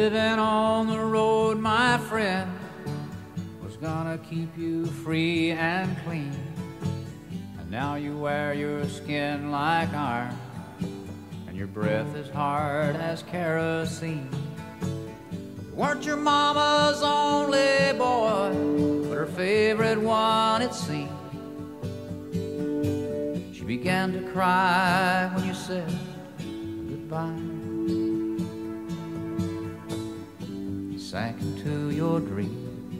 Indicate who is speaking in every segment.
Speaker 1: Living on the road, my friend, was gonna keep you free and clean. And now you wear your skin like iron, and your breath is hard as kerosene. You weren't your mama's only boy, but her favorite one, it seemed. She began to cry when you said goodbye. Sank into your dream.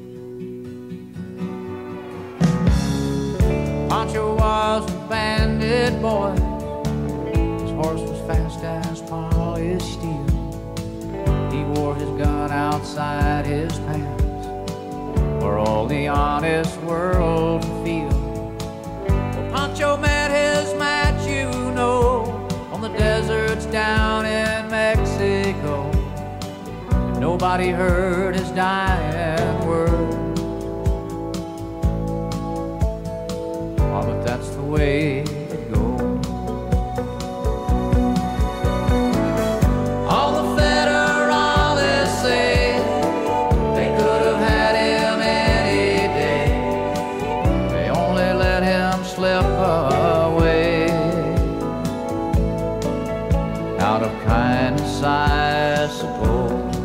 Speaker 1: Pancho was a bandit boy. His horse was fast as polished steel. He wore his gun outside his pants for all the honest world to feel. Well, Pancho met his match, you know, on the deserts down in Mexico. Nobody heard his dying word. Oh, but that's the way it goes. All the federales say they could have had him any day. They only let him slip away. Out of kindness, I suppose.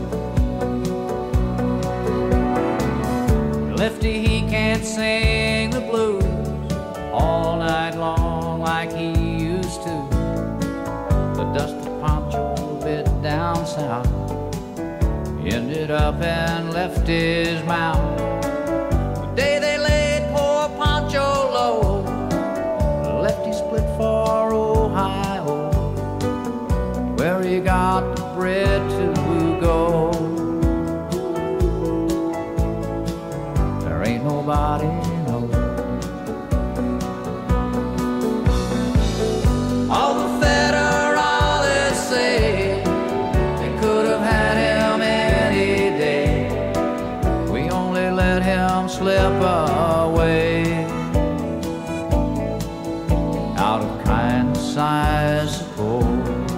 Speaker 1: Lefty, he can't sing the blues all night long like he used to. The dust of Pancho bit down south ended up and left his mouth. The day they laid poor Pancho low, Lefty split for Ohio, where he got the bread to go. Ain't nobody knows. All the federales say they could have had him any day. We only let him slip away. Out of kindness, I suppose.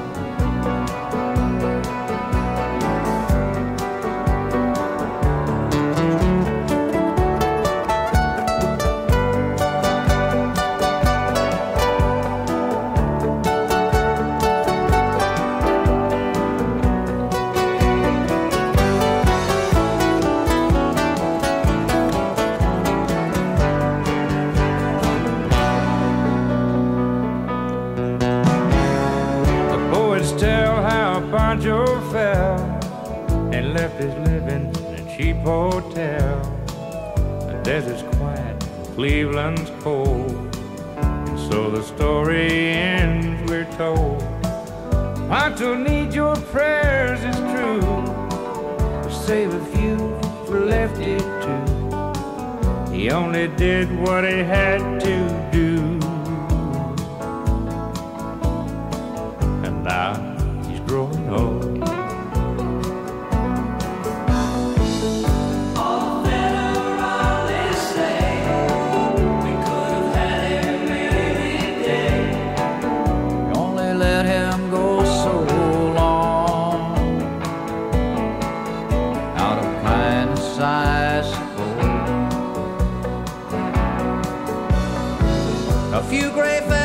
Speaker 2: Pancho fell and left his living in a cheap hotel. The desert's quiet, Cleveland's cold, and so the story ends, we're told. Pancho needs your prayers, it's true, to save a few for Lefty too. He only did what he had to do, and now growing old.
Speaker 1: All the federales say we could have had him any day. We only let him go so long. Out of kindness, I suppose. A few gray